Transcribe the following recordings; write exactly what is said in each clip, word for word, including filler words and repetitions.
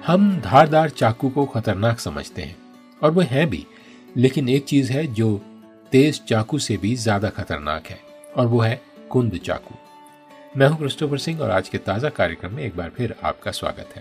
हम धारदार चाकू को खतरनाक समझते हैं और वो है भी, लेकिन एक चीज है जो तेज चाकू से भी ज्यादा खतरनाक है और वो है कुंद चाकू। मैं हूं क्रिस्टोफर सिंह और आज के ताजा कार्यक्रम में एक बार फिर आपका स्वागत है।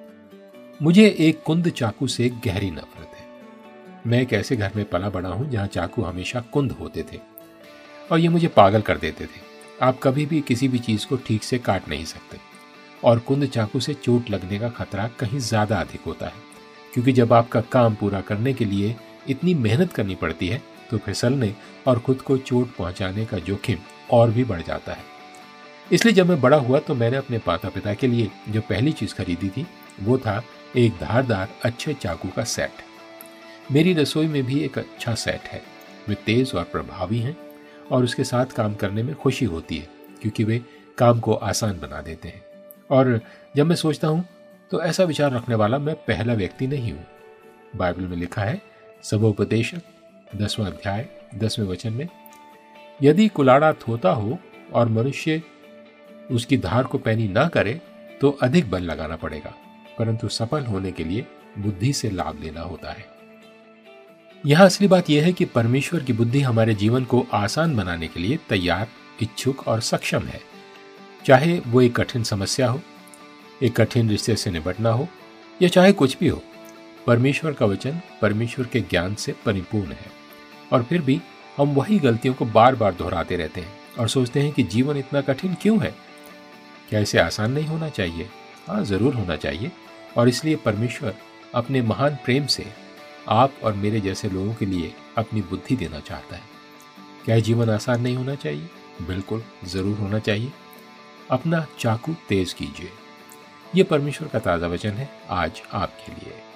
मुझे एक कुंद चाकू से गहरी नफरत है। मैं एक ऐसे घर में पला बड़ा हूं जहां चाकू हमेशा कुंद होते थे और ये मुझे पागल कर देते थे। आप कभी भी किसी भी चीज को ठीक से काट नहीं सकते और कुंद चाकू से चोट लगने का खतरा कहीं ज्यादा अधिक होता है, क्योंकि जब आपका काम पूरा करने के लिए इतनी मेहनत करनी पड़ती है तो फिसलने और खुद को चोट पहुंचाने का जोखिम और भी बढ़ जाता है। इसलिए जब मैं बड़ा हुआ तो मैंने अपने माता पिता के लिए जो पहली चीज खरीदी थी वो था एक धारदार अच्छे चाकू का सेट। मेरी रसोई में भी एक अच्छा सेट है। वे तेज और प्रभावी हैं और उसके साथ काम करने में खुशी होती है क्योंकि वे काम को आसान बना देते हैं। और जब मैं सोचता हूं तो ऐसा विचार रखने वाला मैं पहला व्यक्ति नहीं हूं। बाइबल में लिखा है, सबोपदेशक दसवां अध्याय दसवें वचन में, यदि कुलाड़ा थोथा हो और मनुष्य उसकी धार को पैनी ना करे तो अधिक बल लगाना पड़ेगा, परंतु सफल होने के लिए बुद्धि से लाभ लेना होता है। यहां असली बात यह है कि परमेश्वर की बुद्धि हमारे जीवन को आसान बनाने के लिए तैयार, इच्छुक और सक्षम है। चाहे वो एक कठिन समस्या हो, एक कठिन रिश्ते से निपटना हो या चाहे कुछ भी हो, परमेश्वर का वचन परमेश्वर के ज्ञान से परिपूर्ण है। और फिर भी हम वही गलतियों को बार बार दोहराते रहते हैं और सोचते हैं कि जीवन इतना कठिन क्यों है। क्या इसे आसान नहीं होना चाहिए? हाँ, जरूर होना चाहिए। और इसलिए परमेश्वर अपने महान प्रेम से आप और मेरे जैसे लोगों के लिए अपनी बुद्धि देना चाहता है। क्या जीवन आसान नहीं होना चाहिए? बिल्कुल जरूर होना चाहिए। अपना चाकू तेज कीजिए। यह परमेश्वर का ताजा वचन है आज आपके लिए।